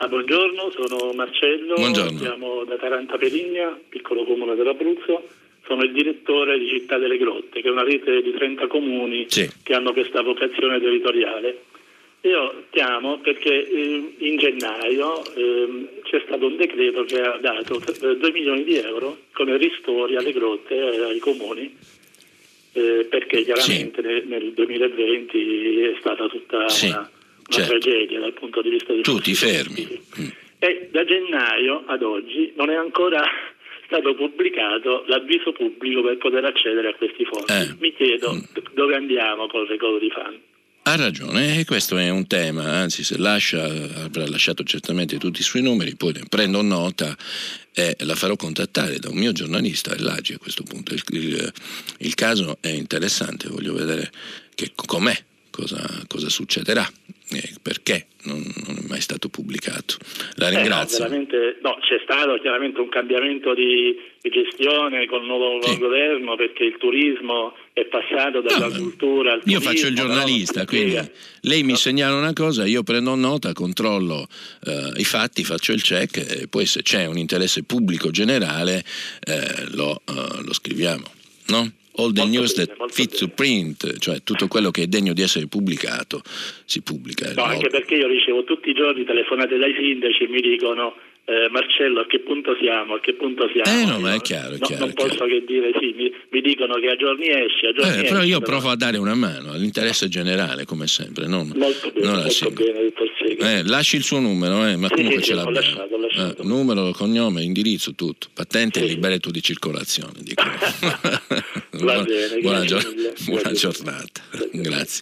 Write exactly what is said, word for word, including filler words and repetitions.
Ah, buongiorno, sono Marcello, Buongiorno. Siamo da Taranta Peligna, piccolo comune dell'Abruzzo. Sono il direttore di Città delle Grotte, che è una rete di trenta comuni sì. che hanno questa vocazione territoriale. Io chiamo perché eh, in gennaio eh, c'è stato un decreto che ha dato due milioni di euro come ristori alle grotte e ai comuni, eh, perché chiaramente sì. nel, nel duemilaventi è stata tutta sì, una, una certo. tragedia dal punto di vista dei tutti fermi. Mm. E da gennaio ad oggi non è ancora stato pubblicato l'avviso pubblico per poter accedere a questi fondi. Eh. Mi chiedo Mm. dove andiamo col recovery fund. Ha ragione, e questo è un tema, anzi se lascia, avrà lasciato certamente tutti i suoi numeri, poi ne prendo nota e la farò contattare da un mio giornalista, l'A G I a questo punto. Il, il, il caso è interessante, voglio vedere che com'è, cosa, cosa succederà, eh, perché non, non è mai stato pubblicato. La ringrazio. Eh no, veramente, no, c'è stato chiaramente un cambiamento di, di gestione con il nuovo sì. governo, perché il turismo è passato dalla no, cultura al io turismo. Io faccio il giornalista, quindi lei mi segnala una cosa, io prendo nota, controllo eh, i fatti, faccio il check e poi se c'è un interesse pubblico generale eh, lo, uh, lo scriviamo, no? All the molto news bene, that fit bene. to print, cioè tutto quello che è degno di essere pubblicato si pubblica. No, anche perché io ricevo tutti i giorni telefonate dai sindaci e mi dicono eh, Marcello, a che punto siamo, a che punto siamo? Eh no, ma è chiaro, è no, chiaro. Non è posso chiaro. che dire sì, mi, mi dicono che a giorni esce, a giorni eh, esce. Però io però... provo a dare una mano all'interesse generale, come sempre, non, molto bene, non molto bene, dottor Sega. Eh, lasci il suo numero, eh, ma sì, comunque sì, ce sì, l'abbiamo. Ho lasciato, ho lasciato. Eh, numero, cognome, indirizzo, tutto. Patente sì, e libretto di circolazione. Dico. Va bene, buona, grazie gior- mille. buona Grazie giornata. mille. Grazie.